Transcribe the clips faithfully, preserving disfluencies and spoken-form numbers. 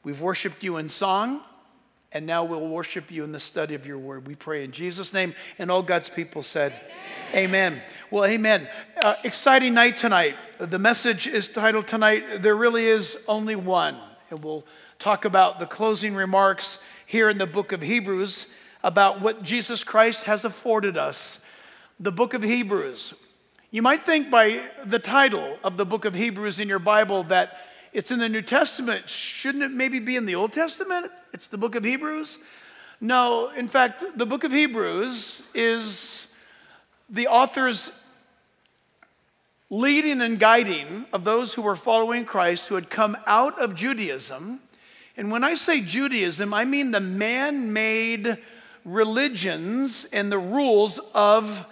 We've worshiped you in song, and now we'll worship you in the study of your word. We pray in Jesus' name, and all God's people said, amen. Amen. Well, amen. Uh, exciting night tonight. The message is titled tonight, There Really Is Only One. And we'll talk about the closing remarks here in the book of Hebrews about what Jesus Christ has afforded us. The book of Hebrews. You might think by the title of the book of Hebrews in your Bible that it's in the New Testament. Shouldn't it maybe be in the Old Testament? It's the book of Hebrews? No, in fact, the book of Hebrews is the author's leading and guiding of those who were following Christ, who had come out of Judaism. And when I say Judaism, I mean the man-made religions and the rules of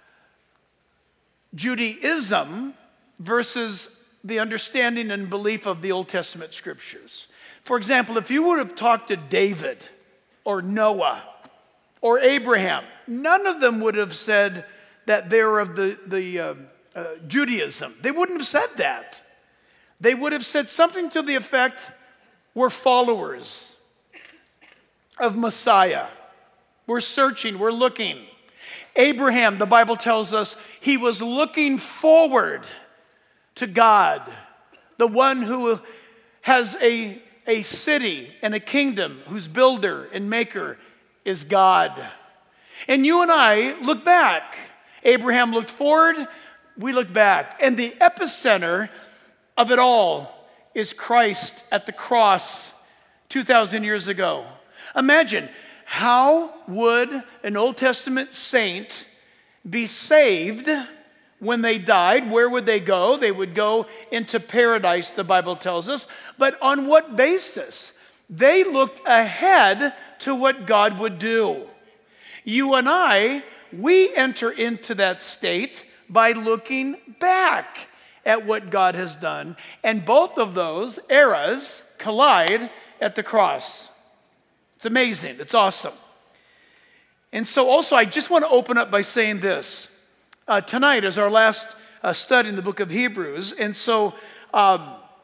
Judaism versus the understanding and belief of the Old Testament scriptures. For example, if you would have talked to David or Noah or Abraham, none of them would have said that they're of the, the uh, uh, Judaism. They wouldn't have said that. They would have said something to the effect, we're followers of Messiah. We're searching, we're looking. Abraham, the Bible tells us, he was looking forward to God, the one who has a, a city and a kingdom, whose builder and maker is God. And you and I look back. Abraham looked forward, we looked back. And the epicenter of it all is Christ at the cross two thousand years ago. Imagine, how would an Old Testament saint be saved when they died? Where would they go? They would go into paradise, the Bible tells us. But on what basis? They looked ahead to what God would do. You and I, we enter into that state by looking back at what God has done. And both of those eras collide at the cross. It's amazing. It's awesome. And so also, I just want to open up by saying this. Uh, tonight is our last uh, study in the book of Hebrews. And so um,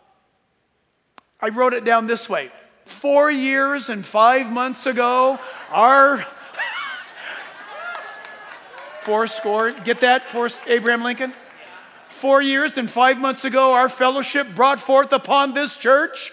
I wrote it down this way. Four years and five months ago, our... Four score. Get that? Four, Abraham Lincoln? Four years and five months ago, our fellowship brought forth upon this church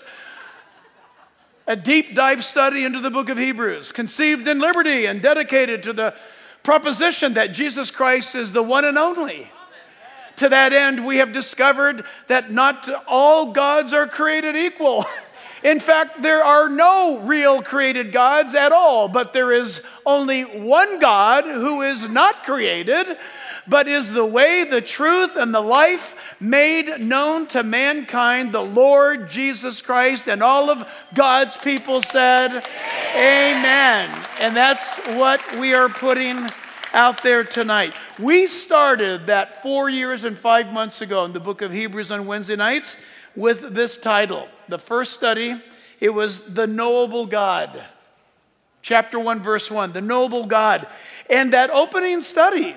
a deep dive study into the book of Hebrews, conceived in liberty and dedicated to the proposition that Jesus Christ is the one and only. To that end, we have discovered that not all gods are created equal. In fact, there are no real created gods at all, but there is only one God who is not created, but is the way, the truth, and the life made known to mankind, the Lord Jesus Christ. And all of God's people said, amen. And that's what we are putting out there tonight. We started that four years and five months ago in the book of Hebrews on Wednesday nights with this title. The first study, it was The Knowable God. Chapter one, verse one, The Knowable God. And that opening study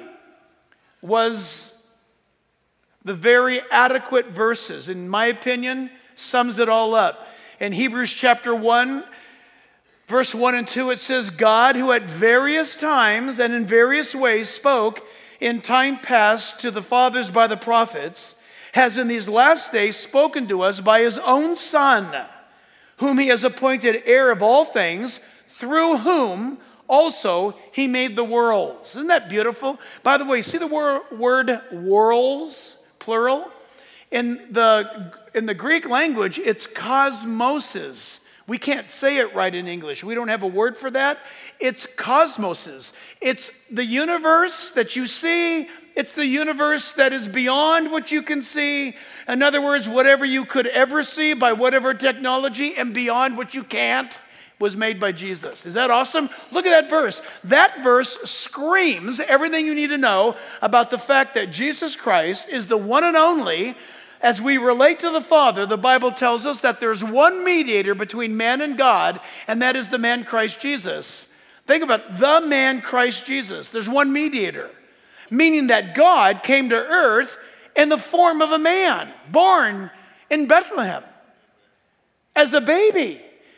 was the very adequate verses, in my opinion, sums it all up. In Hebrews chapter one, verse one and two, it says, God, who at various times and in various ways spoke in time past to the fathers by the prophets, has in these last days spoken to us by his own Son, whom he has appointed heir of all things, through whom also he made the worlds. Isn't that beautiful? By the way, see the wor- word worlds, plural? In the, in the Greek language, it's cosmoses. We can't say it right in English. We don't have a word for that. It's cosmoses. It's the universe that you see. It's the universe that is beyond what you can see. In other words, whatever you could ever see by whatever technology and beyond what you can't was made by Jesus. Is that awesome? Look at that verse. That verse screams everything you need to know about the fact that Jesus Christ is the one and only. As we relate to the Father, the Bible tells us that there's one mediator between man and God, and that is the man Christ Jesus. Think about the man Christ Jesus. There's one mediator, meaning that God came to earth in the form of a man, born in Bethlehem as a baby.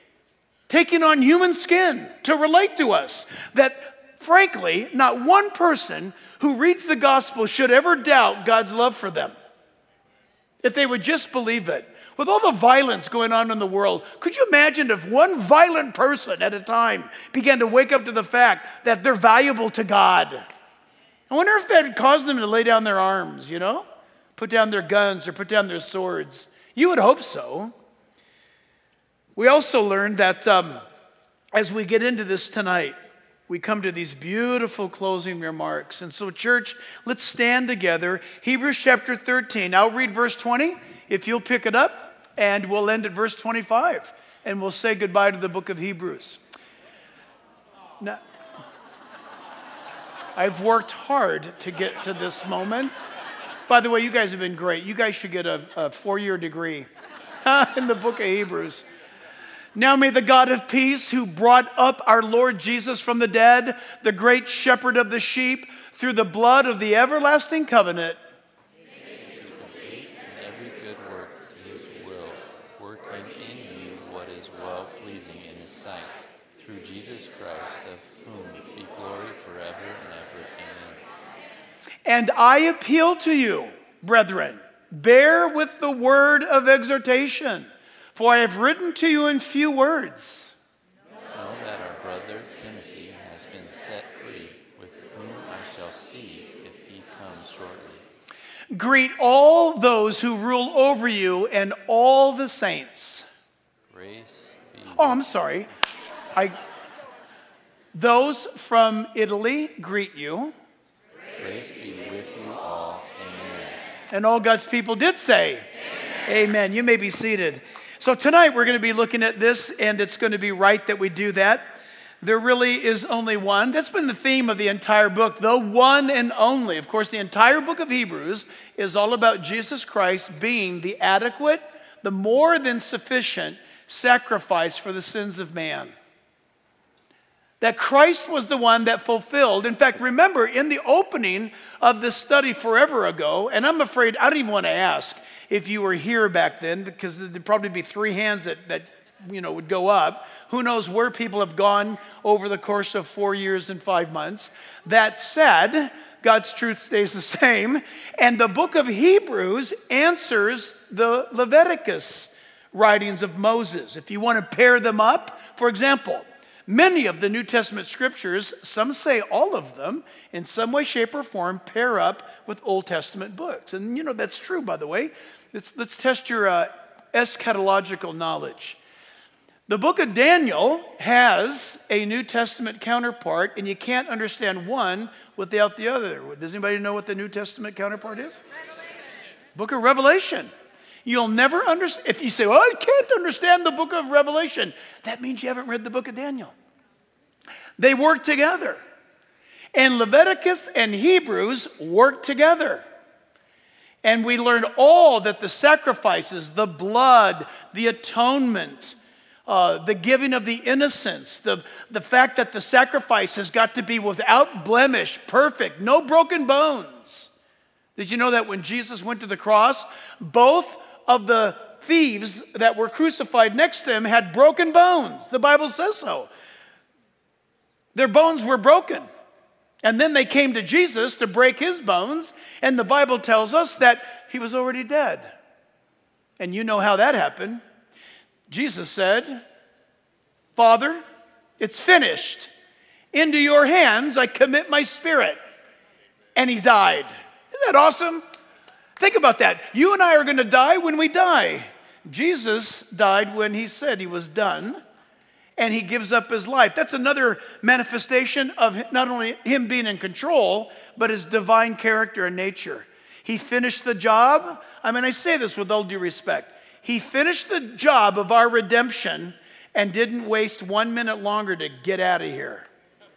taking on human skin to relate to us, that frankly, not one person who reads the gospel should ever doubt God's love for them. If they would just believe it. With all the violence going on in the world, could you imagine if one violent person at a time began to wake up to the fact that they're valuable to God? I wonder if that would cause them to lay down their arms, you know? Put down their guns or put down their swords. You would hope so. We also learned that um, as we get into this tonight, we come to these beautiful closing remarks. And so, church, let's stand together. Hebrews chapter thirteen. I'll read verse twenty, if you'll pick it up, and we'll end at verse twenty-five. And we'll say goodbye to the book of Hebrews. Now, I've worked hard to get to this moment. By the way, you guys have been great. You guys should get a, a four-year degree in the book of Hebrews. Now may the God of peace, who brought up our Lord Jesus from the dead, the great shepherd of the sheep, through the blood of the everlasting covenant, make you complete in every good work to his will, working in you what is well-pleasing in his sight, through Jesus Christ, of whom be glory forever and ever. Amen. And I appeal to you, brethren, bear with the word of exhortation, for I have written to you in few words. Know that our brother Timothy has been set free, with whom I shall see if he comes shortly. Greet all those who rule over you and all the saints. Grace be Oh, I'm sorry. I, those from Italy greet you. Grace be with you all. Amen. And all God's people did say, Amen. Amen. You may be seated. So tonight we're going to be looking at this, and it's going to be right that we do that. There really is only one. That's been the theme of the entire book, the one and only. Of course, the entire book of Hebrews is all about Jesus Christ being the adequate, the more than sufficient sacrifice for the sins of man. That Christ was the one that fulfilled. In fact, remember, in the opening of this study forever ago, and I'm afraid, I don't even want to ask if you were here back then, because there'd probably be three hands that, that you know, would go up. Who knows where people have gone over the course of four years and five months. That said, God's truth stays the same. And the book of Hebrews answers the Leviticus writings of Moses. If you want to pair them up, for example, many of the New Testament scriptures, some say all of them, in some way, shape, or form, pair up with Old Testament books. And you know, that's true, by the way. Let's, let's test your uh, eschatological knowledge. The book of Daniel has a New Testament counterpart, and you can't understand one without the other. Does anybody know what the New Testament counterpart is? Revelation. Book of Revelation. You'll never understand. If you say, well, I can't understand the book of Revelation, that means you haven't read the book of Daniel. They work together. And Leviticus and Hebrews work together. And we learn all that the sacrifices, the blood, the atonement, uh, the giving of the innocents, the, the fact that the sacrifice has got to be without blemish, perfect, no broken bones. Did you know that when Jesus went to the cross, both of the thieves that were crucified next to him had broken bones? The Bible says so. Their bones were broken. And then they came to Jesus to break his bones, and the Bible tells us that he was already dead. And you know how that happened. Jesus said, Father, it's finished. Into your hands I commit my spirit. And he died. Isn't that awesome? Think about that. You and I are going to die when we die. Jesus died when he said he was done, and he gives up his life. That's another manifestation of not only him being in control, but his divine character and nature. He finished the job. I mean, I say this with all due respect. He finished the job of our redemption and didn't waste one minute longer to get out of here.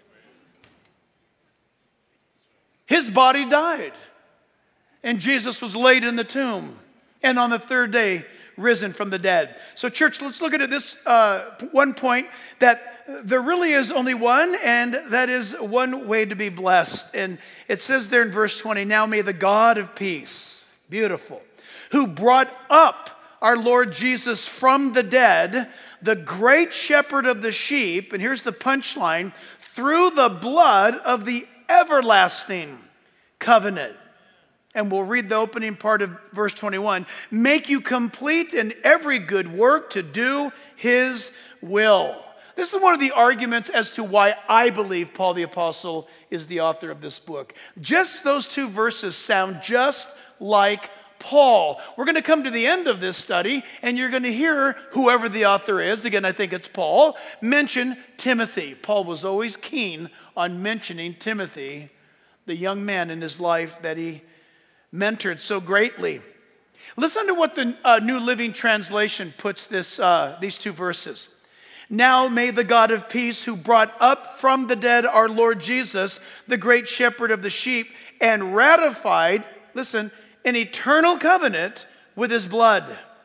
His body died, and Jesus was laid in the tomb, and on the third day, risen from the dead. So church, let's look at this uh, one point, that there really is only one, and that is one way to be blessed. And it says there in verse twenty, now may the God of peace, beautiful, who brought up our Lord Jesus from the dead, the great shepherd of the sheep, and here's the punchline, through the blood of the everlasting covenant. And we'll read the opening part of verse twenty-one. Make you complete in every good work to do his will. This is one of the arguments as to why I believe Paul the Apostle is the author of this book. Just those two verses sound just like Paul. We're going to come to the end of this study, and you're going to hear whoever the author is, again, I think it's Paul, mention Timothy. Paul was always keen on mentioning Timothy, the young man in his life that he mentored so greatly. Listen to what the uh, New Living Translation puts this uh, these two verses. Now may the God of peace, who brought up from the dead our Lord Jesus, the great shepherd of the sheep, and ratified, listen, an eternal covenant with his blood.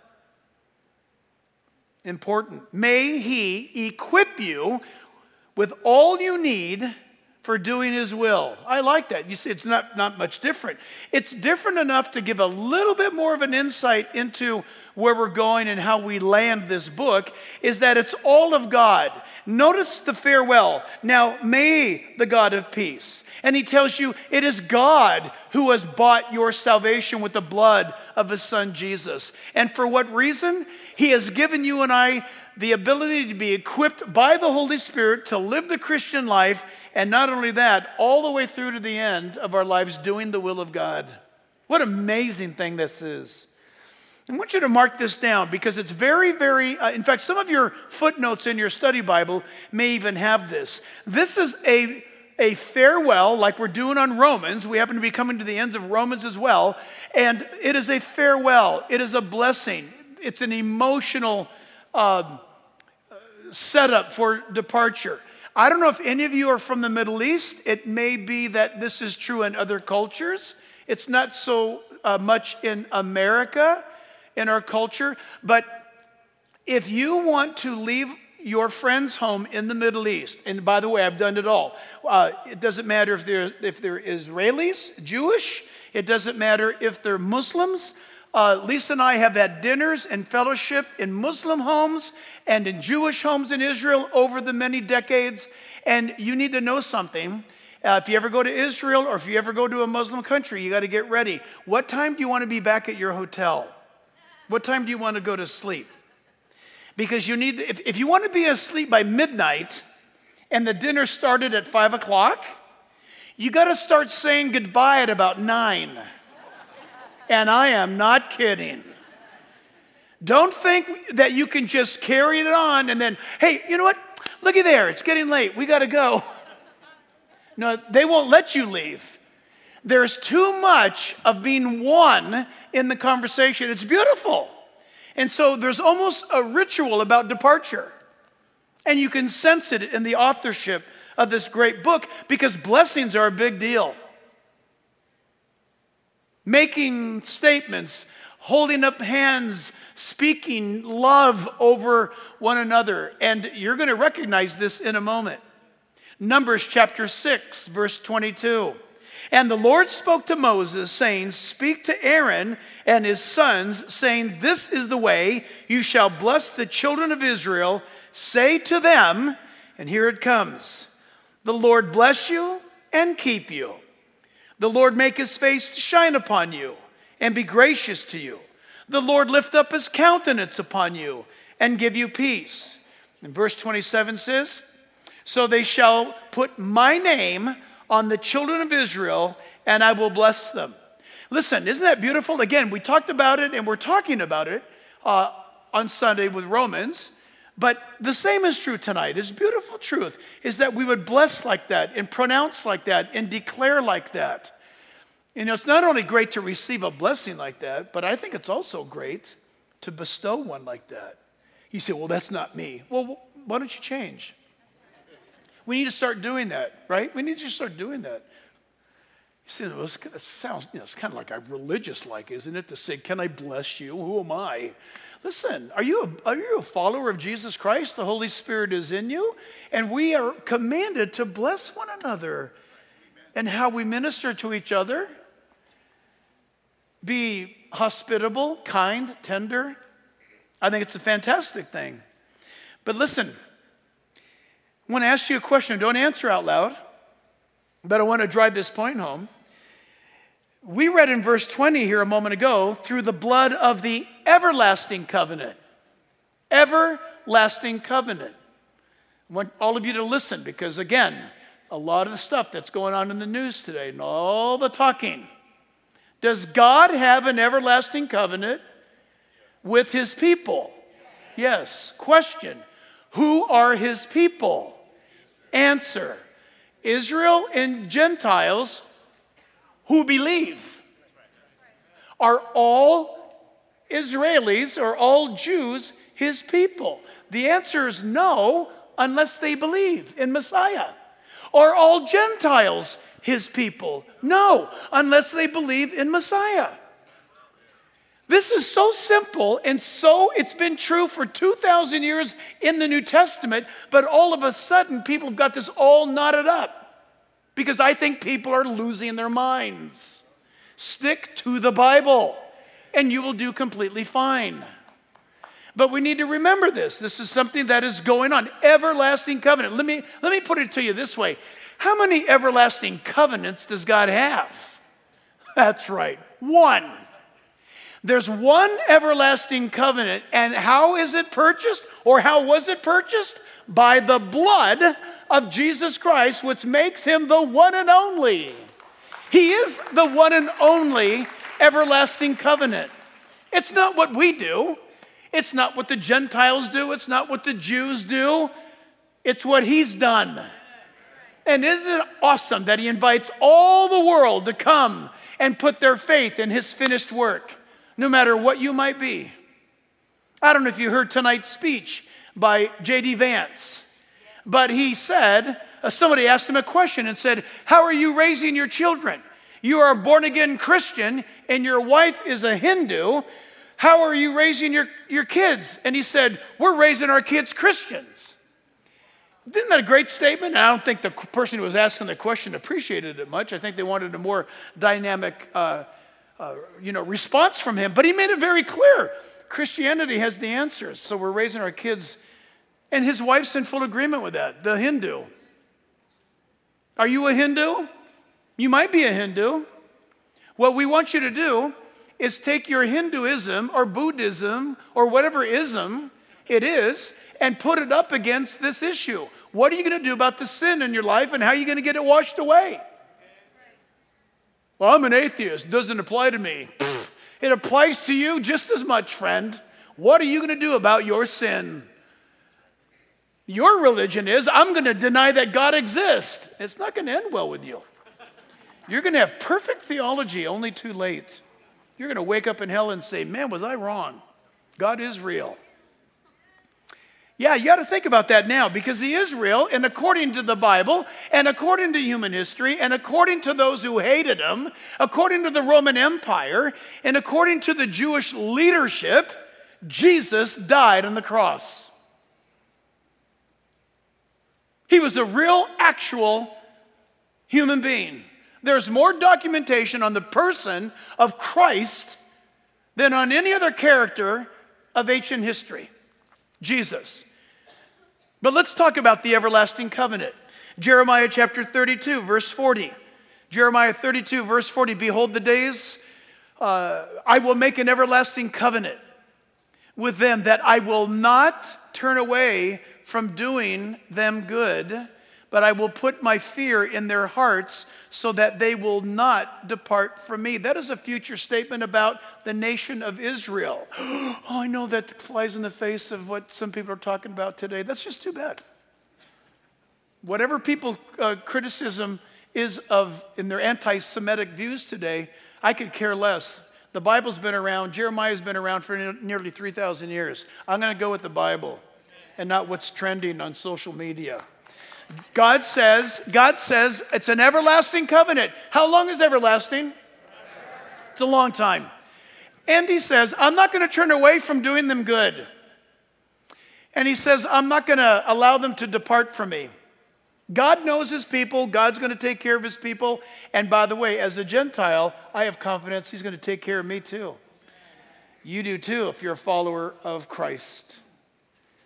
Important. May he equip you with all you need for doing his will. I like that. You see, it's not, not much different. It's different enough to give a little bit more of an insight into where we're going and how we land this book, is that it's all of God. Notice the farewell. Now, may the God of peace. And he tells you it is God who has bought your salvation with the blood of his son Jesus. And for what reason? He has given you and I the ability to be equipped by the Holy Spirit to live the Christian life, and not only that, all the way through to the end of our lives doing the will of God. What an amazing thing this is. I want you to mark this down because it's very, very, uh, in fact, some of your footnotes in your study Bible may even have this. This is a, a farewell, like we're doing on Romans. We happen to be coming to the ends of Romans as well. And it is a farewell. It is a blessing. It's an emotional uh, setup for departure. I don't know if any of you are from the Middle East. It may be that this is true in other cultures. It's not so uh, much in America, in our culture. But if you want to leave your friend's home in the Middle East, and by the way, I've done it all. Uh, it doesn't matter if they're, if they're Israelis, Jewish. It doesn't matter if they're Muslims. Uh, Lisa and I have had dinners and fellowship in Muslim homes and in Jewish homes in Israel over the many decades. And you need to know something. Uh, if you ever go to Israel or if you ever go to a Muslim country, you got to get ready. What time do you want to be back at your hotel? What time do you want to go to sleep? Because you need, if, if you want to be asleep by midnight and the dinner started at five o'clock, you got to start saying goodbye at about nine. And I am not kidding. Don't think that you can just carry it on and then, hey, you know what? Looky there, it's getting late. We got to go. No, they won't let you leave. There's too much of being one in the conversation. It's beautiful. And so there's almost a ritual about departure. And you can sense it in the authorship of this great book because blessings are a big deal. Making statements, holding up hands, speaking love over one another. And you're going to recognize this in a moment. Numbers chapter six, verse twenty-two. And the Lord spoke to Moses, saying, speak to Aaron and his sons, saying, this is the way you shall bless the children of Israel. Say to them, and here it comes, the Lord bless you and keep you. The Lord make his face shine upon you and be gracious to you. The Lord lift up his countenance upon you and give you peace. And verse twenty-seven says, so they shall put my name on the children of Israel, and I will bless them. Listen, isn't that beautiful? Again, we talked about it, and we're talking about it uh, on Sunday with Romans, but the same is true tonight. This beautiful truth is that we would bless like that, and pronounce like that, and declare like that. You know, it's not only great to receive a blessing like that, but I think it's also great to bestow one like that. You say, well, that's not me. Well, why don't you change? We need to start doing that, right? We need to start doing that. You see, it sounds, you know, it's kind of like a religious-like, isn't it, to say, can I bless you? Who am I? Listen, are you, a, are you a follower of Jesus Christ? The Holy Spirit is in you, and we are commanded to bless one another. And how we minister to each other, be hospitable, kind, tender. I think it's a fantastic thing. But listen, I want to ask you a question. Don't answer out loud, but I want to drive this point home. We read in verse twenty here a moment ago, through the blood of the everlasting covenant. Everlasting covenant. I want all of you to listen because, again, a lot of the stuff that's going on in the news today and all the talking. Does God have an everlasting covenant with his people? Yes. Question. Who are his people? Answer. Israel and Gentiles who believe. Are all Israelis or all Jews his people? The answer is no, unless they believe in Messiah. Are all Gentiles his people? No, unless they believe in Messiah. This is so simple, and so it's been true for two thousand years in the New Testament, but all of a sudden people have got this all knotted up because I think people are losing their minds. Stick to the Bible, and you will do completely fine. But we need to remember this. This is something that is going on. Everlasting covenant. Let me, let me put it to you this way. How many everlasting covenants does God have? That's right, one. There's one everlasting covenant, and how is it purchased, or how was it purchased? By the blood of Jesus Christ, which makes him the one and only. He is the one and only everlasting covenant. It's not what we do. It's not what the Gentiles do. It's not what the Jews do. It's what he's done. And isn't it awesome that he invites all the world to come and put their faith in his finished work, no matter what you might be? I don't know if you heard tonight's speech by J D Vance, but he said, uh, somebody asked him a question and said, how are you raising your children? You are a born-again Christian and your wife is a Hindu. How are you raising your, your kids? And he said, we're raising our kids Christians. Isn't that a great statement? I don't think the person who was asking the question appreciated it much. I think they wanted a more dynamic uh, uh, you know, response from him. But he made it very clear. Christianity has the answers. So we're raising our kids. And his wife's in full agreement with that, the Hindu. Are you a Hindu? You might be a Hindu. What we want you to do is take your Hinduism or Buddhism or whatever ism it is and put it up against this issue. What are you going to do about the sin in your life, and how are you going to get it washed away? Well, I'm an atheist. It doesn't apply to me. Pfft, it applies to you just as much, friend. What are you going to do about your sin? Your religion is, I'm going to deny that God exists. It's not going to end well with you. You're going to have perfect theology, only too late. You're going to wake up in hell and say, man, was I wrong? God is real. Yeah, you got to think about that now, because he is real, and according to the Bible, and according to human history, and according to those who hated him, according to the Roman Empire, and according to the Jewish leadership, Jesus died on the cross. He was a real, actual human being. There's more documentation on the person of Christ than on any other character of ancient history. Jesus. But let's talk about the everlasting covenant. Jeremiah chapter thirty-two, verse forty. Jeremiah thirty-two, verse forty. Behold the days, uh, I will make an everlasting covenant with them, that I will not turn away from doing them good, but I will put my fear in their hearts so that they will not depart from me. That is a future statement about the nation of Israel. Oh, I know that flies in the face of what some people are talking about today. That's just too bad. Whatever people uh, criticism is of in their anti-Semitic views today, I could care less. The Bible's been around. Jeremiah's been around for ne- nearly three thousand years. I'm going to go with the Bible and not what's trending on social media. God says, God says it's an everlasting covenant. How long is everlasting? It's a long time. And he says, I'm not going to turn away from doing them good. And he says, I'm not going to allow them to depart from me. God knows his people. God's going to take care of his people. And by the way, as a Gentile, I have confidence he's going to take care of me too. You do too if you're a follower of Christ.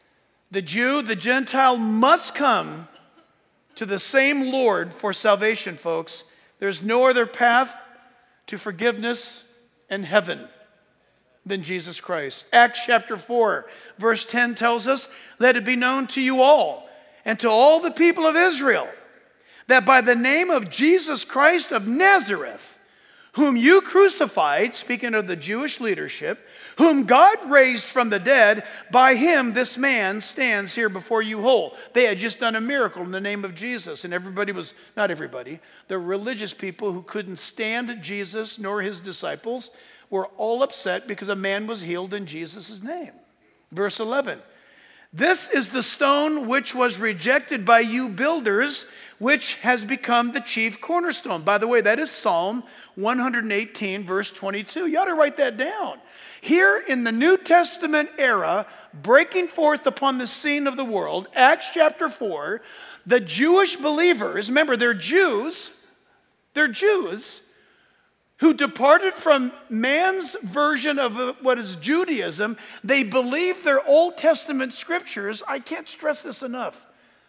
The Jew, the Gentile must come to the same Lord for salvation, folks. There's no other path to forgiveness and heaven than Jesus Christ. Acts chapter four, verse ten tells us, "Let it be known to you all and to all the people of Israel that by the name of Jesus Christ of Nazareth, whom you crucified," speaking of the Jewish leadership, "whom God raised from the dead, by him this man stands here before you whole." They had just done a miracle in the name of Jesus, and everybody was, not everybody, the religious people who couldn't stand Jesus nor his disciples were all upset because a man was healed in Jesus' name. Verse eleven, "This is the stone which was rejected by you builders, which has become the chief cornerstone." By the way, that is Psalm one eighteen, verse twenty-two. You ought to write that down. Here in the New Testament era, breaking forth upon the scene of the world, Acts chapter four, the Jewish believers, remember they're Jews, they're Jews, who departed from man's version of what is Judaism. They believed their Old Testament scriptures. I can't stress this enough.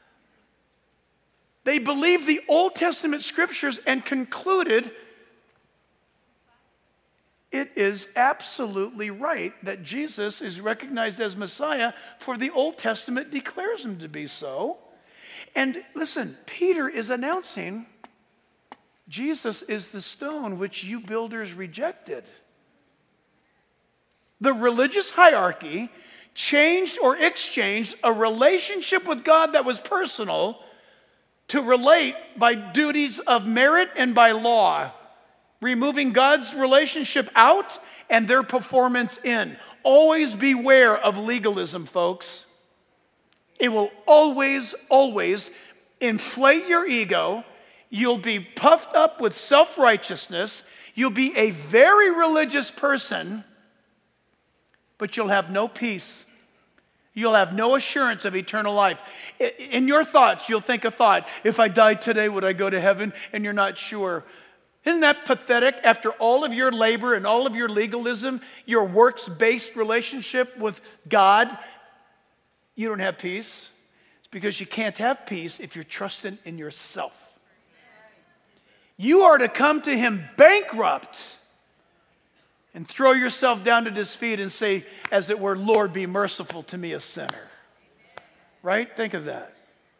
They believed the Old Testament scriptures and concluded it is absolutely right that Jesus is recognized as Messiah, for the Old Testament declares him to be so. And listen, Peter is announcing Jesus is the stone which you builders rejected. The religious hierarchy changed or exchanged a relationship with God that was personal to relate by duties of merit and by law, removing God's relationship out and their performance in. Always beware of legalism, folks. It will always, always inflate your ego. You'll be puffed up with self-righteousness. You'll be a very religious person, but you'll have no peace. You'll have no assurance of eternal life. In your thoughts, you'll think a thought, if I died today, would I go to heaven? And you're not sure. Isn't that pathetic? After all of your labor and all of your legalism, your works-based relationship with God, you don't have peace. It's because you can't have peace if you're trusting in yourself. You are to come to him bankrupt and throw yourself down at his feet and say, as it were, "Lord, be merciful to me, a sinner." Right? Think of that.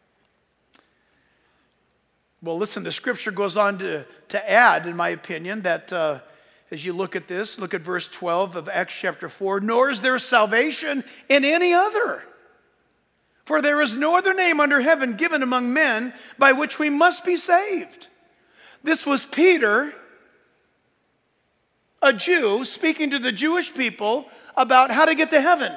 Well, listen, the scripture goes on to, to add, in my opinion, that uh, as you look at this, look at verse twelve of Acts chapter four, "Nor is there salvation in any other. For there is no other name under heaven given among men by which we must be saved." This was Peter, a Jew, speaking to the Jewish people about how to get to heaven.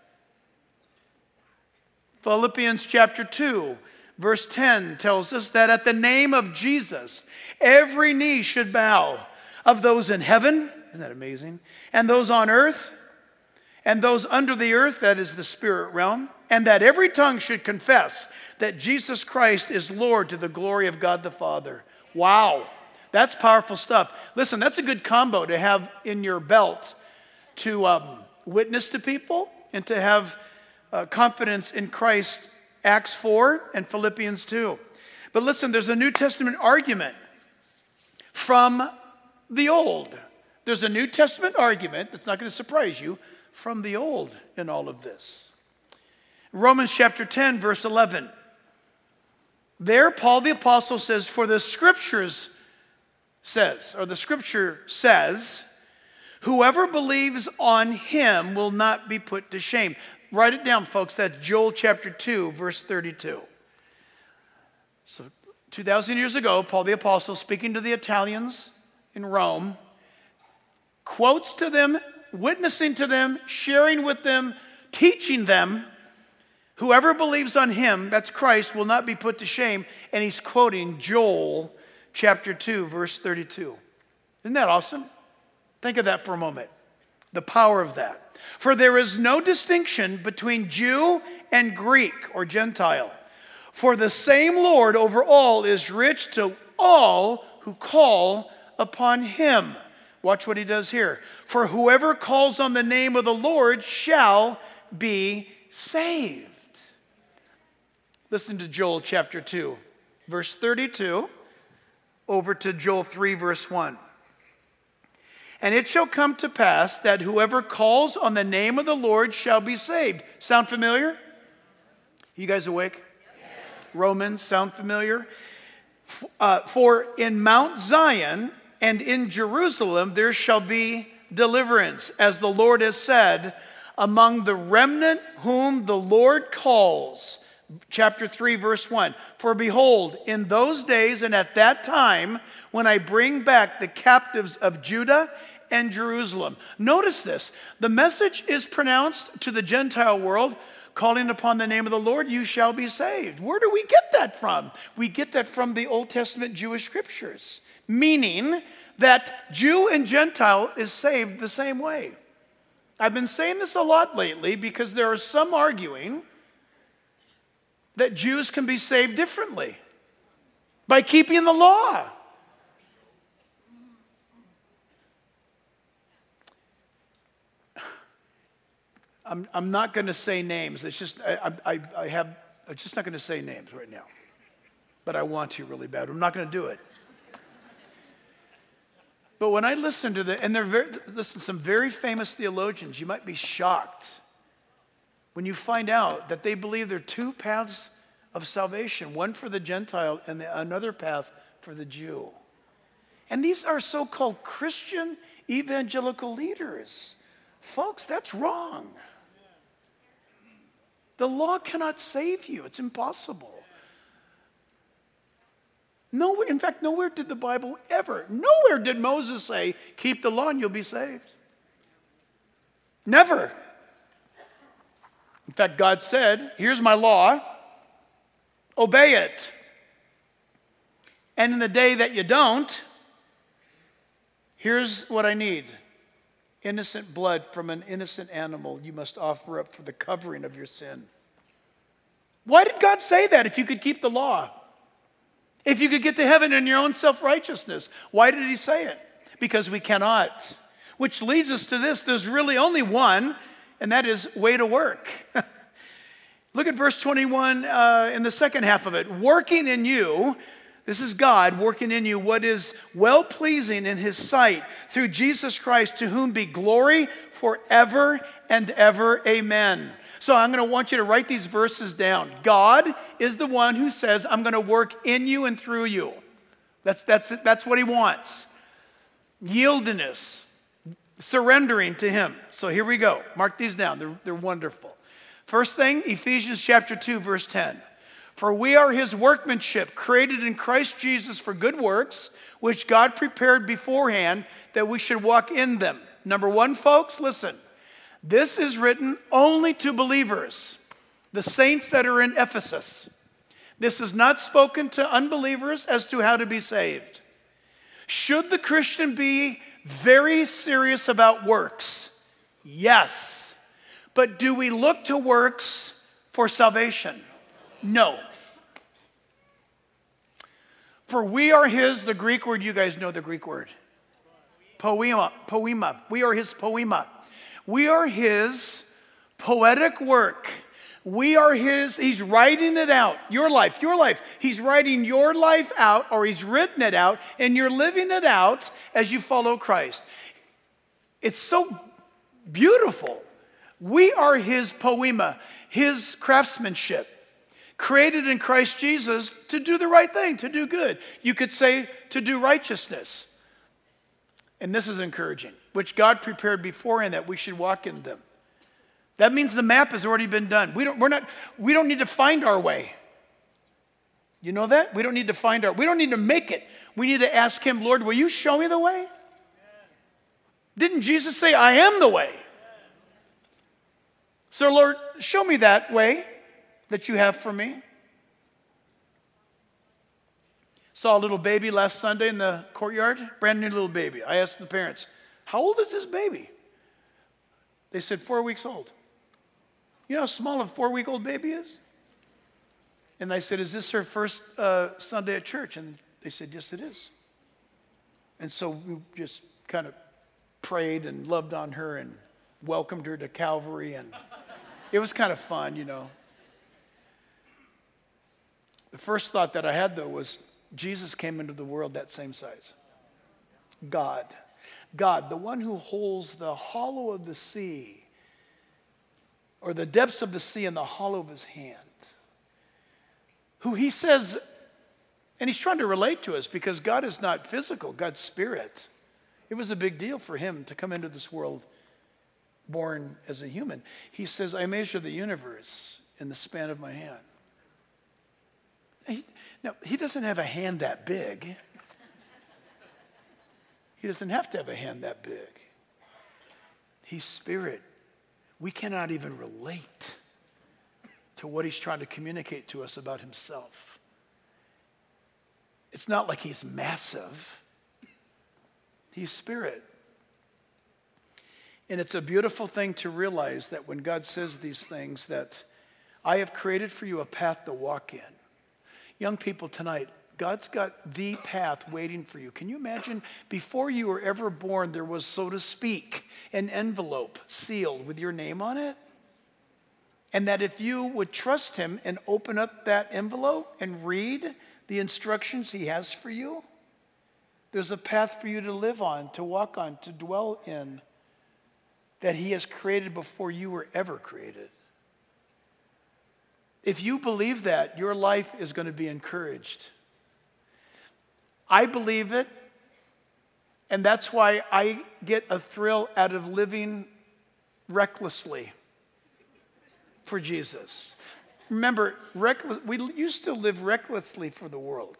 Philippians chapter two, verse ten tells us that at the name of Jesus, every knee should bow, of those in heaven, isn't that amazing? And those on earth, and those under the earth, that is the spirit realm, and that every tongue should confess that Jesus Christ is Lord to the glory of God the Father. Wow, that's powerful stuff. Listen, that's a good combo to have in your belt to um, witness to people and to have uh, confidence in Christ, Acts four and Philippians two. But listen, there's a New Testament argument from the Old. There's a New Testament argument that's not going to surprise you from the Old in all of this. Romans chapter ten, verse eleven. There, Paul the Apostle says, "For the scriptures says, or the scripture says, whoever believes on him will not be put to shame." Write it down, folks. That's Joel chapter two, verse thirty-two. So two thousand years ago, Paul the Apostle, speaking to the Italians in Rome, quotes to them, witnessing to them, sharing with them, teaching them, whoever believes on him, that's Christ, will not be put to shame. And he's quoting Joel chapter two, verse thirty-two. Isn't that awesome? Think of that for a moment. The power of that. "For there is no distinction between Jew and Greek," or Gentile. "For the same Lord over all is rich to all who call upon him." Watch what he does here. "For whoever calls on the name of the Lord shall be saved." Listen to Joel chapter two, verse thirty-two, over to Joel three, verse one. And it shall come to pass that whoever calls on the name of the Lord shall be saved. Sound familiar? You guys awake? Yes. Romans, sound familiar? Uh, For in Mount Zion and in Jerusalem there shall be deliverance, as the Lord has said, among the remnant whom the Lord calls. Chapter three, verse one. For behold, in those days and at that time, when I bring back the captives of Judah and Jerusalem. Notice this. The message is pronounced to the Gentile world, calling upon the name of the Lord, you shall be saved. Where do we get that from? We get that from the Old Testament Jewish scriptures, meaning that Jew and Gentile is saved the same way. I've been saying this a lot lately because there are some arguing that Jews can be saved differently by keeping the law. I'm, I'm not going to say names. It's just, I, I, I have, I'm just not going to say names right now. But I want to really bad. I'm not going to do it. But when I listen to the, and they're very, listen, some very famous theologians, you might be shocked when you find out that they believe there are two paths of salvation, one for the Gentile and the, another path for the Jew. And these are so-called Christian evangelical leaders. Folks, that's wrong. The law cannot save you. It's impossible. Nowhere, in fact, nowhere did the Bible ever, nowhere did Moses say, keep the law and you'll be saved. Never. In fact, God said, here's my law, obey it. And in the day that you don't, here's what I need. Innocent blood from an innocent animal you must offer up for the covering of your sin. Why did God say that if you could keep the law? If you could get to heaven in your own self-righteousness, why did he say it? Because we cannot. Which leads us to this. There's really only one, and that is way to work. Look at verse twenty-one uh, in the second half of it. Working in you, this is God working in you what is well-pleasing in his sight through Jesus Christ, to whom be glory forever and ever. Amen. So I'm going to want you to write these verses down. God is the one who says, I'm going to work in you and through you. That's, that's, that's what he wants. Yieldedness, surrendering to him. So here we go. Mark these down. They're, they're wonderful. First thing, Ephesians chapter two, verse ten. For we are his workmanship, created in Christ Jesus for good works, which God prepared beforehand that we should walk in them. Number one, folks, listen. This is written only to believers, the saints that are in Ephesus. This is not spoken to unbelievers as to how to be saved. Should the Christian be very serious about works? Yes. But do we look to works for salvation? No. For we are his, the Greek word, you guys know the Greek word. Poema, poema. We are his poema. We are his poetic work. We are his, he's writing it out. Your life, your life. He's writing your life out, or he's written it out, and you're living it out as you follow Christ. It's so beautiful. We are his poema, his craftsmanship, created in Christ Jesus to do the right thing, to do good. You could say to do righteousness. And this is encouraging, which God prepared beforehand that we should walk in them. That means the map has already been done. We don't, we're not, we don't need to find our way. You know that? We don't need to find our, we don't need to make it. We need to ask him, Lord, will you show me the way? Didn't Jesus say, I am the way? So Lord, show me that way that you have for me. Saw a little baby last Sunday in the courtyard, brand new little baby. I asked the parents, how old is this baby? They said, four weeks old. You know how small a four-week-old baby is? And I said, is this her first uh, Sunday at church? And they said, yes, it is. And so we just kind of prayed and loved on her and welcomed her to Calvary. And it was kind of fun, you know. The first thought that I had, though, was Jesus came into the world that same size. God. God, the one who holds the hollow of the sea, or the depths of the sea in the hollow of his hand. Who he says, and he's trying to relate to us because God is not physical, God's spirit. It was a big deal for him to come into this world born as a human. He says, I measure the universe in the span of my hand. He, now, he doesn't have a hand that big. He doesn't have to have a hand that big. He's spirit. We cannot even relate to what he's trying to communicate to us about himself. It's not like he's massive. He's spirit. And it's a beautiful thing to realize that when God says these things, that I have created for you a path to walk in. Young people tonight, God's got the path waiting for you. Can you imagine? Before you were ever born, there was, so to speak, an envelope sealed with your name on it. And that if you would trust him and open up that envelope and read the instructions he has for you, there's a path for you to live on, to walk on, to dwell in, that he has created before you were ever created. If you believe that, your life is going to be encouraged. I believe it, and that's why I get a thrill out of living recklessly for Jesus. Remember, reckless, we used to live recklessly for the world,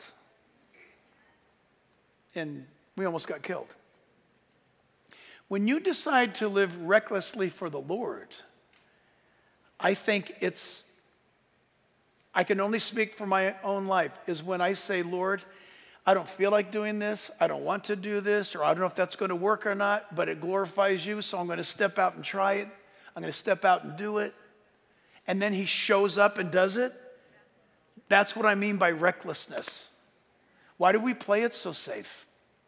and we almost got killed. When you decide to live recklessly for the Lord, I think it's, I can only speak for my own life, is when I say, Lord, I don't feel like doing this, I don't want to do this, or I don't know if that's going to work or not, but it glorifies you, so I'm going to step out and try it. I'm going to step out and do it. And then he shows up and does it. That's what I mean by recklessness. Why do we play it so safe?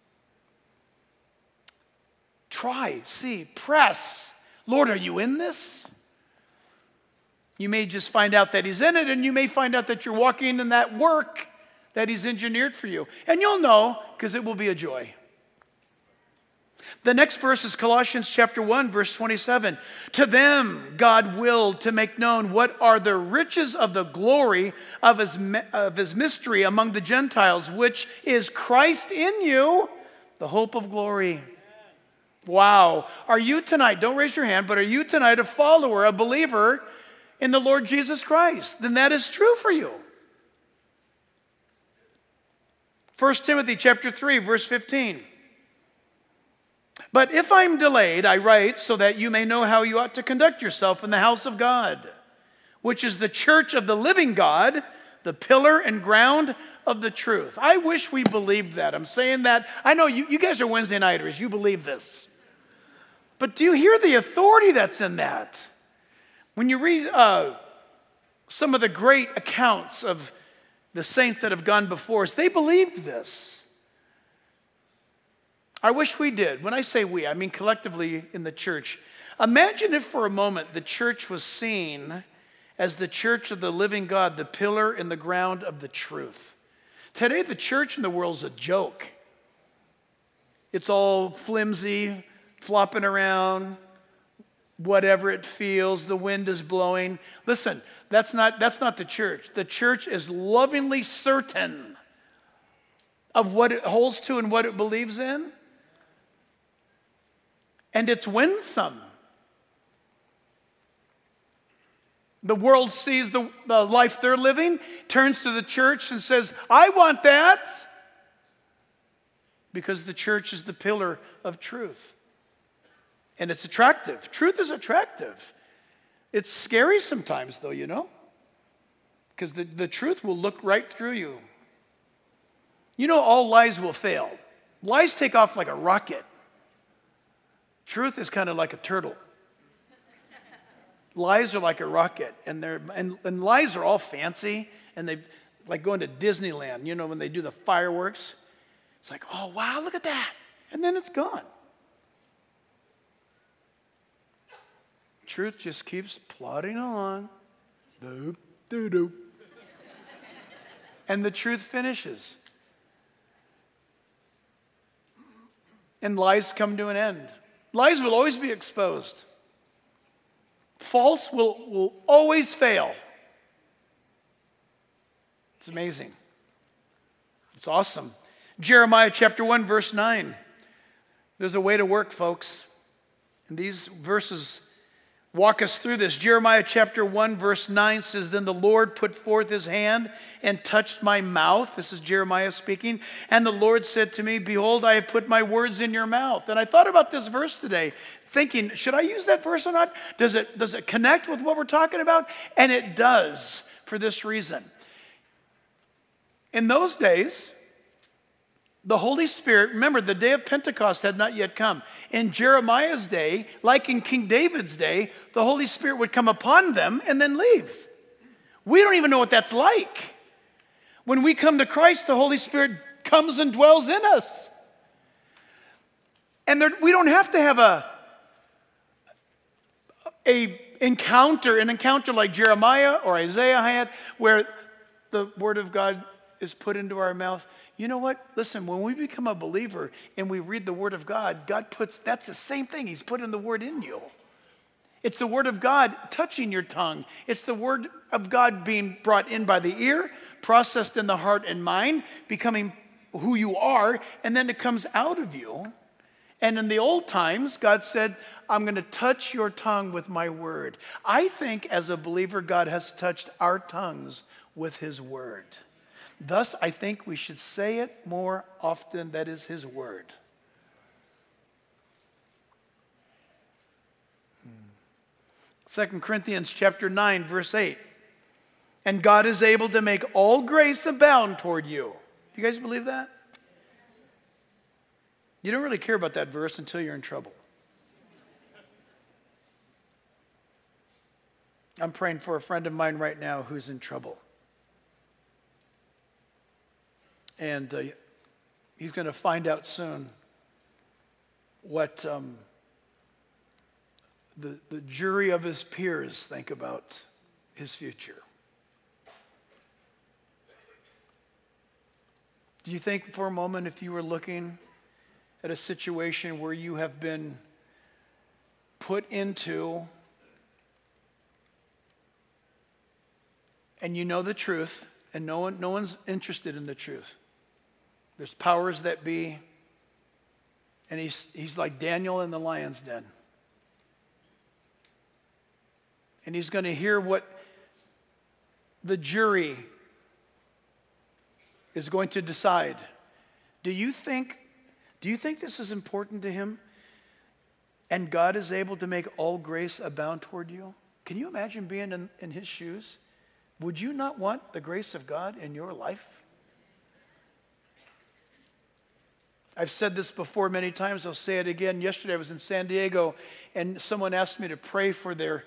Try, see, press. Lord, are you in this? You may just find out that he's in it, and you may find out that you're walking in that work that he's engineered for you. And you'll know, because it will be a joy. The next verse is Colossians chapter one, verse twenty-seven. To them God willed to make known what are the riches of the glory of his, of his mystery among the Gentiles, which is Christ in you, the hope of glory. Wow. Are you tonight, don't raise your hand, but are you tonight a follower, a believer in the Lord Jesus Christ? Then that is true for you. First Timothy chapter three, verse fifteen. But if I'm delayed, I write so that you may know how you ought to conduct yourself in the house of God, which is the church of the living God, the pillar and ground of the truth. I wish we believed that. I'm saying that. I know you, you guys are Wednesday nighters. You believe this. But do you hear the authority that's in that? When you read uh, some of the great accounts of the saints that have gone before us, they believed this. I wish we did. When I say we, I mean collectively in the church. Imagine if for a moment the church was seen as the church of the living God, the pillar and the ground of the truth. Today, the church in the world is a joke. It's all flimsy, flopping around, whatever it feels, the wind is blowing. Listen, that's not, that's not the church. The church is lovingly certain of what it holds to and what it believes in. And it's winsome. The world sees the, the life they're living, turns to the church and says, I want that. Because the church is the pillar of truth. And it's attractive. Truth is attractive. It's scary sometimes, though, you know. Because the, the truth will look right through you. You know, all lies will fail. Lies take off like a rocket. Truth is kind of like a turtle. Lies are like a rocket, and they're and, and lies are all fancy, and they like going to Disneyland. You know, when they do the fireworks, it's like, oh wow, look at that, and then it's gone. Truth just keeps plodding along, doop, doop, doop, and the truth finishes. And lies come to an end. Lies will always be exposed. False will, will always fail. It's amazing. It's awesome. Jeremiah chapter one, verse nine. There's a way to work, folks. And these verses walk us through this. Jeremiah chapter one, verse nine says, "Then the Lord put forth his hand and touched my mouth." This is Jeremiah speaking. "And the Lord said to me, behold, I have put my words in your mouth." And I thought about this verse today, thinking, should I use that verse or not? Does it, does it connect with what we're talking about? And it does, for this reason. In those days, the Holy Spirit, remember, the day of Pentecost had not yet come. In Jeremiah's day, like in King David's day, the Holy Spirit would come upon them and then leave. We don't even know what that's like. When we come to Christ, the Holy Spirit comes and dwells in us. And there, we don't have to have a, a encounter, an encounter like Jeremiah or Isaiah had, where the Word of God is put into our mouth. You know what? Listen, when we become a believer and we read the Word of God, God puts, that's the same thing. He's putting the Word in you. It's the Word of God touching your tongue. It's the Word of God being brought in by the ear, processed in the heart and mind, becoming who you are, and then it comes out of you. And in the old times, God said, I'm going to touch your tongue with my Word. I think as a believer, God has touched our tongues with His Word. Thus, I think we should say it more often. That is His Word. Second Corinthians chapter nine, verse eight. "And God is able to make all grace abound toward you." Do you guys believe that? You don't really care about that verse until you're in trouble. I'm praying for a friend of mine right now who's in trouble. And uh, he's going to find out soon what um, the, the jury of his peers think about his future. Do you think for a moment, if you were looking at a situation where you have been put into and you know the truth, and no one, no one's interested in the truth. There's powers that be, and he's, he's like Daniel in the lion's den. And he's going to hear what the jury is going to decide. Do you think, do you think this is important to him? And God is able to make all grace abound toward you? Can you imagine being in, in his shoes? Would you not want the grace of God in your life? I've said this before many times. I'll say it again. Yesterday I was in San Diego and someone asked me to pray for their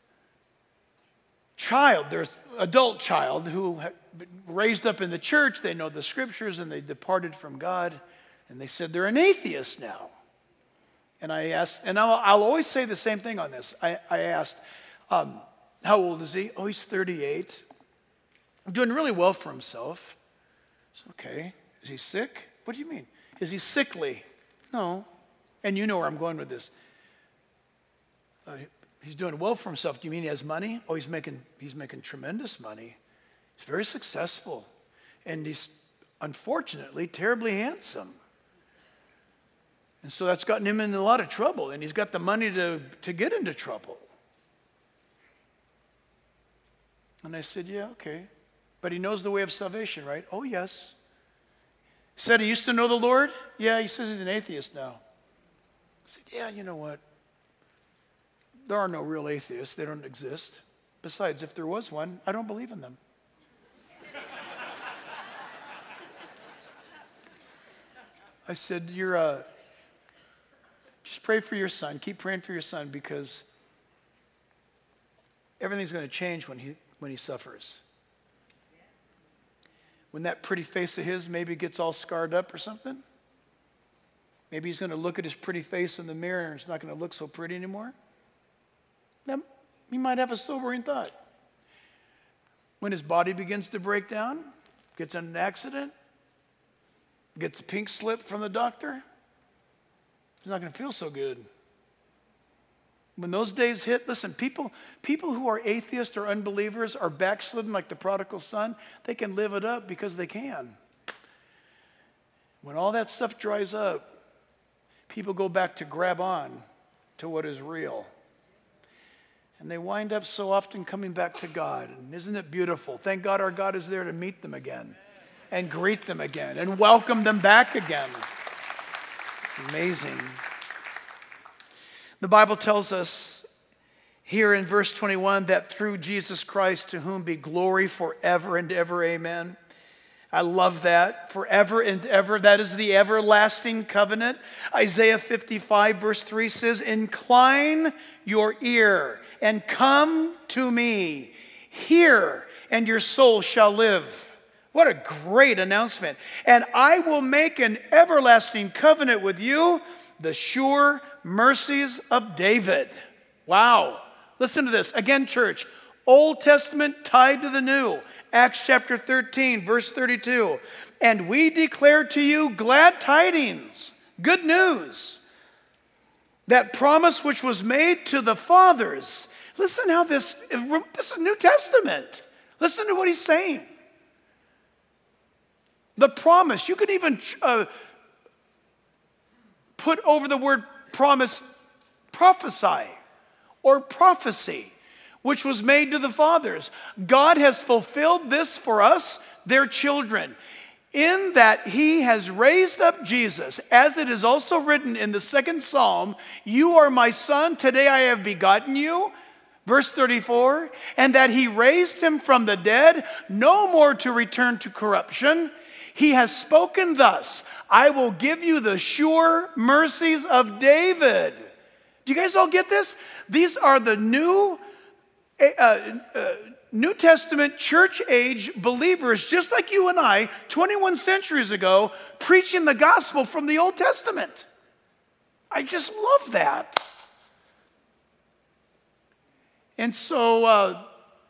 child, their adult child who had been raised up in the church. They know the scriptures and they departed from God. And they said they're an atheist now. And I asked, and I'll, I'll always say the same thing on this. I, I asked, um, how old is he? Oh, he's thirty-eight. Doing really well for himself. It's okay. Is he sick? What do you mean? Is he sickly? No. And you know where I'm going with this. Uh, he's doing well for himself. Do you mean he has money? Oh, he's making, he's making tremendous money. He's very successful. And he's, unfortunately, terribly handsome. And so that's gotten him in a lot of trouble. And he's got the money to, to get into trouble. And I said, yeah, okay. But he knows the way of salvation, right? Oh, yes. He said he used to know the Lord? Yeah, he says he's an atheist now. I said, yeah, you know what? There are no real atheists. They don't exist. Besides, if there was one, I don't believe in them. I said, you're a... Just pray for your son. Keep praying for your son because everything's going to change when he when he suffers. When that pretty face of his maybe gets all scarred up or something. Maybe he's going to look at his pretty face in the mirror and it's not going to look so pretty anymore. Now, he might have a sobering thought. When his body begins to break down, gets in an accident, gets a pink slip from the doctor, he's not going to feel so good. When those days hit, listen, people, people who are atheists or unbelievers are backslidden like the prodigal son. They can live it up because they can. When all that stuff dries up, people go back to grab on to what is real. And they wind up so often coming back to God. And isn't it beautiful? Thank God our God is there to meet them again and greet them again and welcome them back again. It's amazing. The Bible tells us here in verse twenty-one that through Jesus Christ, to whom be glory forever and ever, amen. I love that. Forever and ever. That is the everlasting covenant. Isaiah fifty-five verse three says, incline your ear and come to me. Hear, and your soul shall live. What a great announcement. And I will make an everlasting covenant with you, the sure mercies of David. Wow. Listen to this. Again, church. Old Testament tied to the New. Acts chapter thirteen, verse thirty-two. And we declare to you glad tidings, good news, that promise which was made to the fathers. Listen how this, this is New Testament. Listen to what he's saying. The promise, you can even uh, put over the word promise, prophesy or prophecy, which was made to the fathers. God has fulfilled this for us, their children, in that he has raised up Jesus, as it is also written in the second Psalm, you are my son, today I have begotten you. Verse thirty-four, and that he raised him from the dead, no more to return to corruption. He has spoken thus, I will give you the sure mercies of David. Do you guys all get this? These are the new uh, uh, New Testament church age believers, just like you and I, twenty-one centuries ago, preaching the gospel from the Old Testament. I just love that. And so, uh,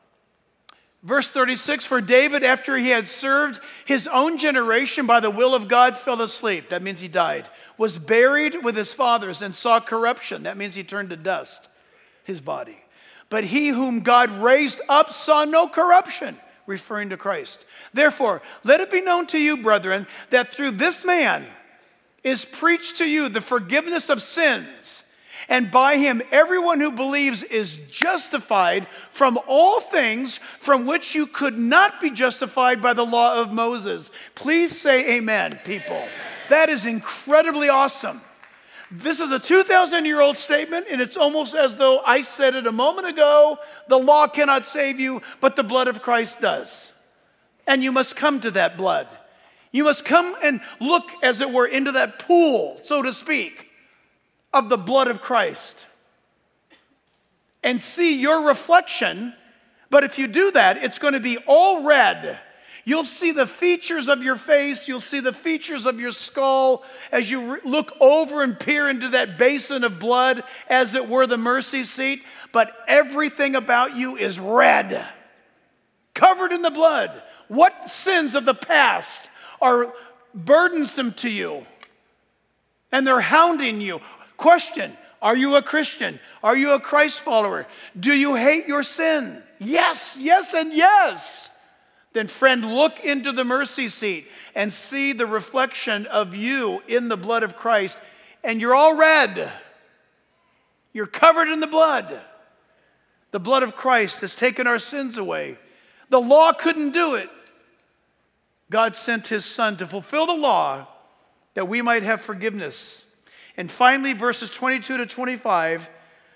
verse thirty-six, for David, after he had served his own generation by the will of God, fell asleep. That means he died. Was buried with his fathers and saw corruption. That means he turned to dust, his body. But he whom God raised up saw no corruption, referring to Christ. Therefore, let it be known to you, brethren, that through this man is preached to you the forgiveness of sins. And by him, everyone who believes is justified from all things from which you could not be justified by the law of Moses. Please say amen, people. Amen. That is incredibly awesome. This is a two thousand year old statement, and it's almost as though I said it a moment ago. The law cannot save you, but the blood of Christ does. And you must come to that blood. You must come and look, as it were, into that pool, so to speak, of the blood of Christ and see your reflection. But if you do that, it's going to be all red. You'll see the features of your face. You'll see the features of your skull as you re- look over and peer into that basin of blood, as it were the mercy seat. But everything about you is red, covered in the blood. What sins of the past are burdensome to you and they're hounding you? Question, are you a Christian? Are you a Christ follower? Do you hate your sin? Yes, yes, and yes. Then friend, look into the mercy seat and see the reflection of you in the blood of Christ. And you're all red. You're covered in the blood. The blood of Christ has taken our sins away. The law couldn't do it. God sent his son to fulfill the law that we might have forgiveness. And finally, verses twenty-two to twenty-five,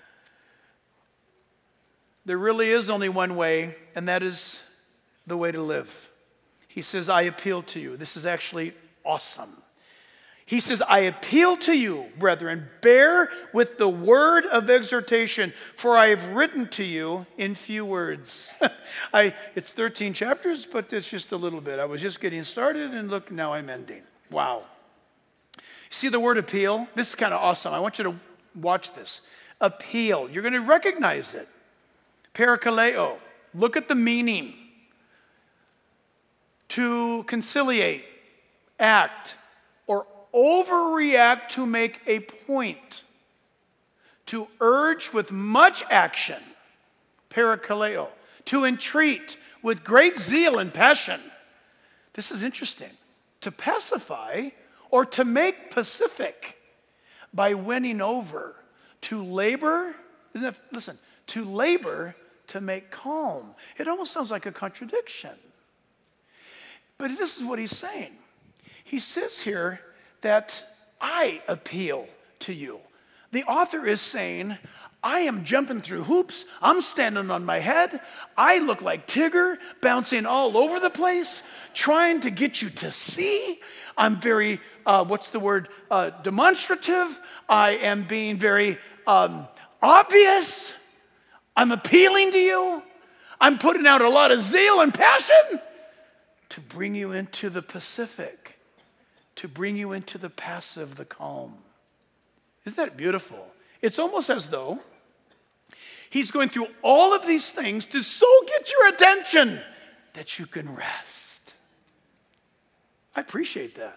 there really is only one way, and that is the way to live. He says, I appeal to you. This is actually awesome. He says, I appeal to you, brethren, bear with the word of exhortation, for I have written to you in few words. I, it's thirteen chapters, but it's just a little bit. I was just getting started, and look, now I'm ending. Wow. See the word appeal? This is kind of awesome. I want you to watch this. Appeal. You're going to recognize it. Parakaleo. Look at the meaning. to conciliate, act, or overreact to make a point. To urge with much action, parakaleo. To entreat with great zeal and passion. This is interesting. To pacify or to make pacific by winning over. To labor, listen, to labor to make calm. It almost sounds like a contradiction. But this is what he's saying. He says here that I appeal to you. The author is saying, I am jumping through hoops. I'm standing on my head. I look like Tigger, bouncing all over the place, trying to get you to see. I'm very, uh, what's the word, uh, demonstrative. I am being very um, obvious. I'm appealing to you. I'm putting out a lot of zeal and passion to bring you into the Pacific, to bring you into the passive, the calm. Isn't that beautiful? It's almost as though he's going through all of these things to so get your attention that you can rest. I appreciate that.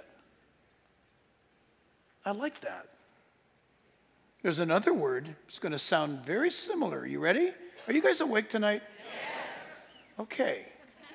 I like that. There's another word. It's going to sound very similar. Are you ready? Are you guys awake tonight? Yes. Okay.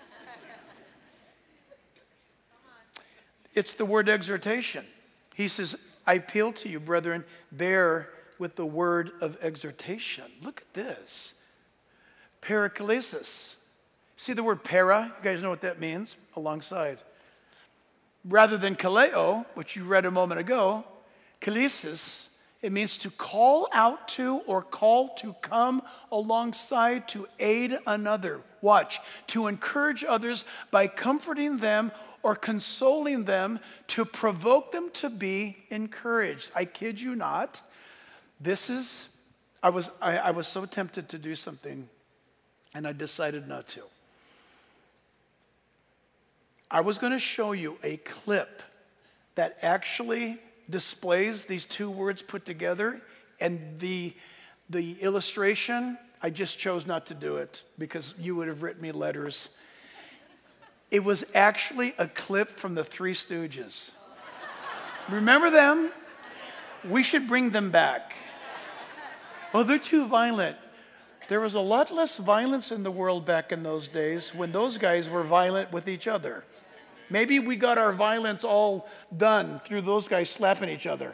It's the word exhortation. He says, I appeal to you, brethren, bear with the word of exhortation. Look at this. Paraklesis. See the word para? You guys know what that means? Alongside. Rather than kaleo, which you read a moment ago, kalesis, it means to call out to or call to come alongside to aid another. Watch. To encourage others by comforting them or consoling them, to provoke them to be encouraged. I kid you not. This is, I was, I, I was so tempted to do something, and I decided not to. I was going to show you a clip that actually displays these two words put together, and the, the illustration, I just chose not to do it because you would have written me letters. It was actually a clip from the Three Stooges. Remember them? We should bring them back. Oh, they're too violent. There was a lot less violence in the world back in those days when those guys were violent with each other. Maybe we got our violence all done through those guys slapping each other.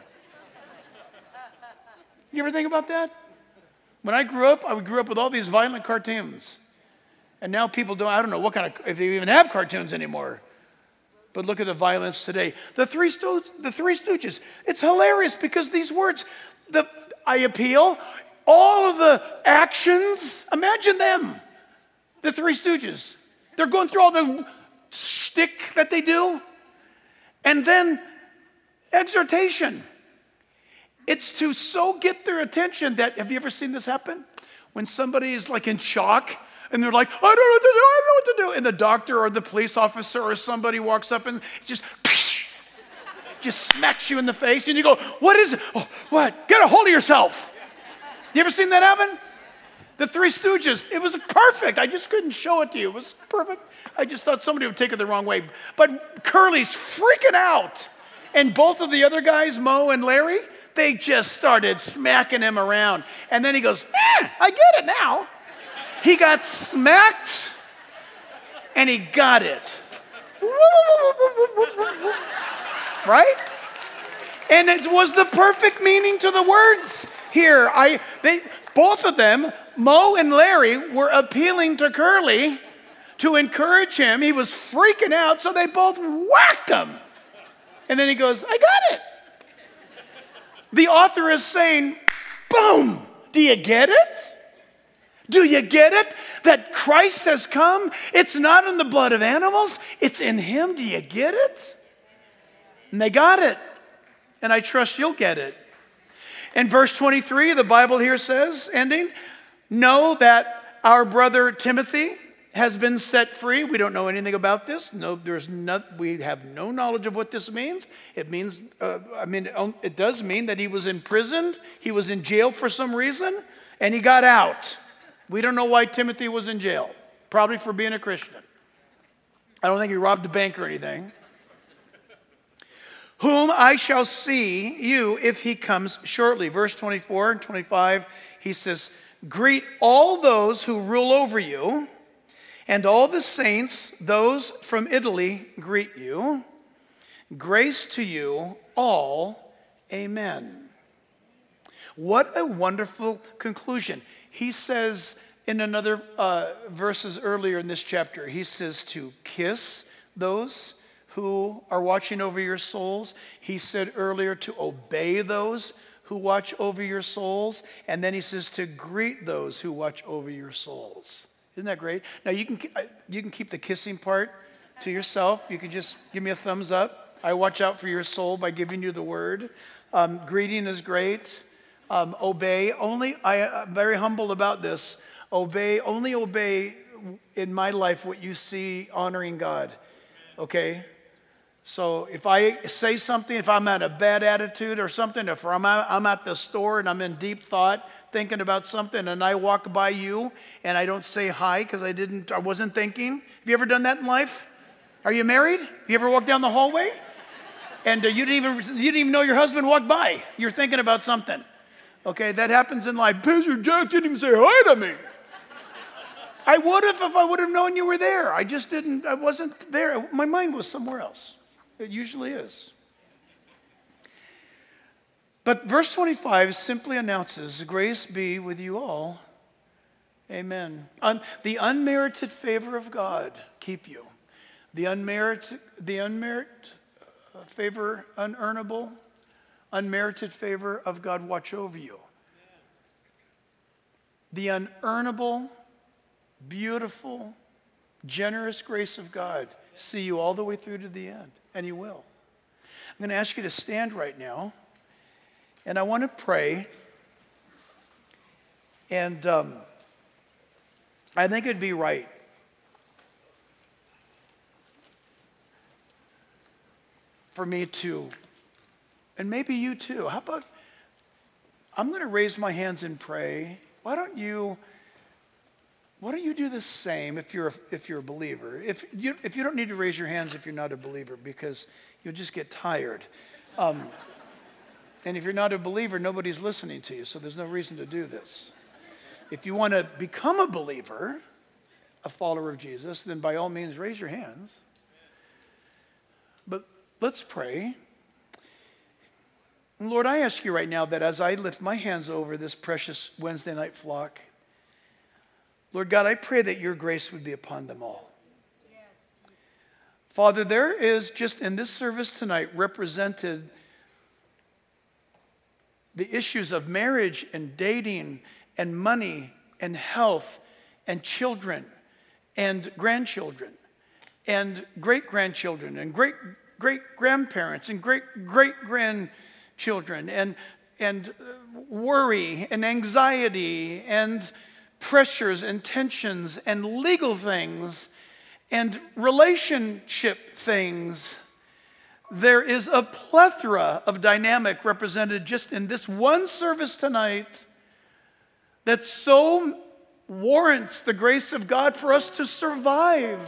You ever think about that? When I grew up, I grew up with all these violent cartoons. And now people don't, I don't know what kind of, if they even have cartoons anymore. But look at the violence today. The Three, Sto- the Three Stooges, it's hilarious because these words, the I appeal, all of the actions, imagine them. The Three Stooges. They're going through all the shtick that they do. And then exhortation. It's to so get their attention that, have you ever seen this happen? When somebody is like in shock, and they're like, I don't know what to do, I don't know what to do. And the doctor or the police officer or somebody walks up and just, just smacks you in the face. And you go, what is it? Oh, what? Get a hold of yourself. You ever seen that happen? The Three Stooges. It was perfect. I just couldn't show it to you. It was perfect. I just thought somebody would take it the wrong way. But Curly's freaking out. And both of the other guys, Moe and Larry, they just started smacking him around. And then he goes, eh, I get it now. He got smacked, and he got it. Right? And it was the perfect meaning to the words here. I, they, both of them, Moe and Larry, were appealing to Curly to encourage him. He was freaking out, so they both whacked him. And then he goes, I got it. The author is saying, boom, do you get it? Do you get it? That Christ has come? It's not in the blood of animals. It's in him. Do you get it? And they got it. And I trust you'll get it. In verse twenty-three, the Bible here says, ending, know that our brother Timothy has been set free. We don't know anything about this. No, there's not, we have no knowledge of what this means. It means, uh, I mean, it does mean that he was imprisoned. He was in jail for some reason, and he got out. We don't know why Timothy was in jail. Probably for being a Christian. I don't think he robbed a bank or anything. Whom I shall see you if he comes shortly. Verse twenty-four and twenty-five, he says, greet all those who rule over you, and all the saints, those from Italy, greet you. Grace to you all. Amen. What a wonderful conclusion. He says in another uh, verses earlier in this chapter, he says to kiss those who are watching over your souls. He said earlier to obey those who watch over your souls. And then he says to greet those who watch over your souls. Isn't that great? Now you can, you can keep the kissing part to yourself. You can just give me a thumbs up. I watch out for your soul by giving you the word. Um, greeting is great. Um, obey. Only, I, I'm very humble about this. Obey, only obey in my life what you see honoring God. Okay? So if I say something, if I'm at a bad attitude or something, if I'm at, I'm at the store and I'm in deep thought thinking about something and I walk by you and I don't say hi because I didn't, I wasn't thinking. Have you ever done that in life? Are you married? You ever walked down the hallway and uh, you didn't even you didn't even know your husband walked by? You're thinking about something. Okay, that happens in life. Pastor Jack didn't even say hi to me. I would have if I would have known you were there. I just didn't, I wasn't there. My mind was somewhere else. It usually is. But verse twenty-five simply announces, grace be with you all. Amen. Un- the unmerited favor of God keep you. The unmerited, the unmerited uh, favor, unearnable, unmerited favor of God watch over you. The unearnable, beautiful, generous grace of God see you all the way through to the end. And he will. I'm going to ask you to stand right now. And I want to pray. And um, I think it'd be right for me to, and maybe you too. How about, I'm going to raise my hands and pray. Why don't you, why don't you do the same if you're a, if you're a believer? If you, if you don't need to raise your hands if you're not a believer because you'll just get tired. Um, and if you're not a believer, nobody's listening to you, so there's no reason to do this. If you want to become a believer, a follower of Jesus, then by all means raise your hands. But let's pray. Lord, I ask you right now that as I lift my hands over this precious Wednesday night flock, Lord God, I pray that your grace would be upon them all. Yes. Father, there is just in this service tonight represented the issues of marriage and dating and money and health and children and grandchildren and great-grandchildren and great-great-grandparents and great-great-grandchildren and, and worry and anxiety and pressures and tensions and legal things and relationship things. There is a plethora of dynamic represented just in this one service tonight that so warrants the grace of God for us to survive.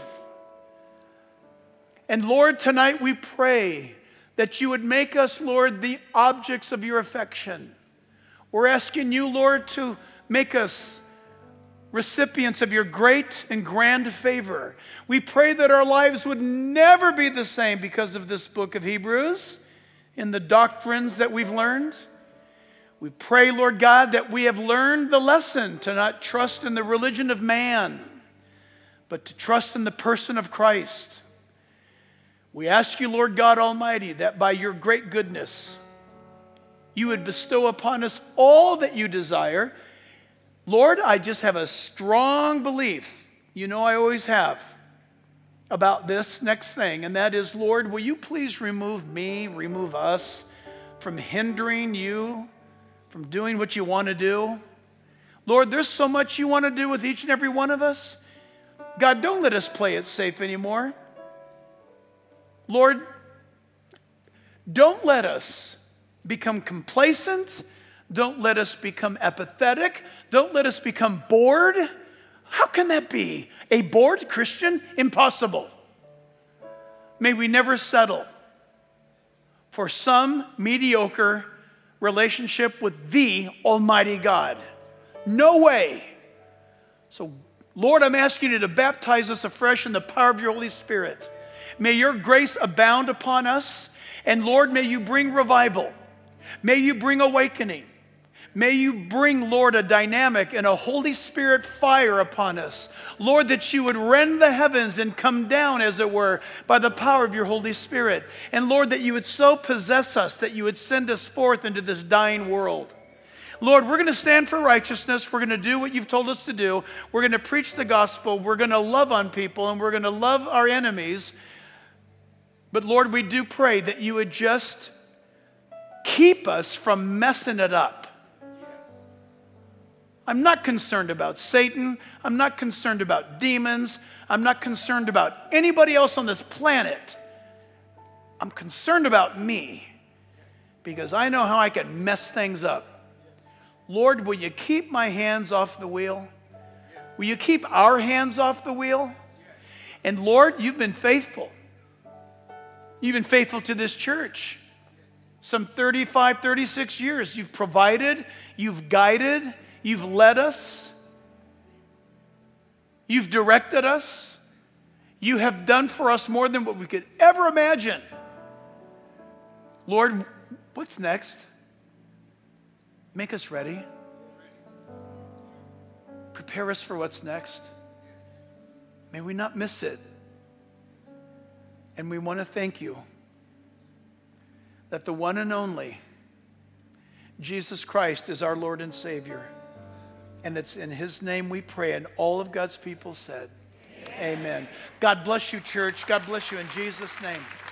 And Lord, tonight we pray that you would make us, Lord, the objects of your affection. We're asking you, Lord, to make us recipients of your great and grand favor. We pray that our lives would never be the same because of this book of Hebrews in the doctrines that we've learned. We pray, Lord God, that we have learned the lesson to not trust in the religion of man, but to trust in the person of Christ. We ask you, Lord God Almighty, that by your great goodness, you would bestow upon us all that you desire. Lord, I just have a strong belief, you know I always have, about this next thing, and that is, Lord, will you please remove me, remove us from hindering you, from doing what you want to do? Lord, there's so much you want to do with each and every one of us. God, don't let us play it safe anymore. Lord, don't let us become complacent. Don't let us become apathetic. Don't let us become bored. How can that be? A bored Christian? Impossible. May we never settle for some mediocre relationship with the Almighty God. No way. So, Lord, I'm asking you to baptize us afresh in the power of your Holy Spirit. May your grace abound upon us. And Lord, may you bring revival. May you bring awakening. May you bring, Lord, a dynamic and a Holy Spirit fire upon us. Lord, that you would rend the heavens and come down, as it were, by the power of your Holy Spirit. And Lord, that you would so possess us that you would send us forth into this dying world. Lord, we're going to stand for righteousness. We're going to do what you've told us to do. We're going to preach the gospel. We're going to love on people, and we're going to love our enemies. But Lord, we do pray that you would just keep us from messing it up. I'm not concerned about Satan. I'm not concerned about demons. I'm not concerned about anybody else on this planet. I'm concerned about me because I know how I can mess things up. Lord, will you keep my hands off the wheel? Will you keep our hands off the wheel? And Lord, you've been faithful. You've been faithful to this church. Some thirty-five, thirty-six years. You've provided, you've guided, you've led us. You've directed us. You have done for us more than what we could ever imagine. Lord, what's next? Make us ready. Prepare us for what's next. May we not miss it. And we want to thank you that the one and only Jesus Christ is our Lord and Savior. And it's in his name we pray, and all of God's people said, amen. Amen. God bless you, church. God bless you in Jesus' name.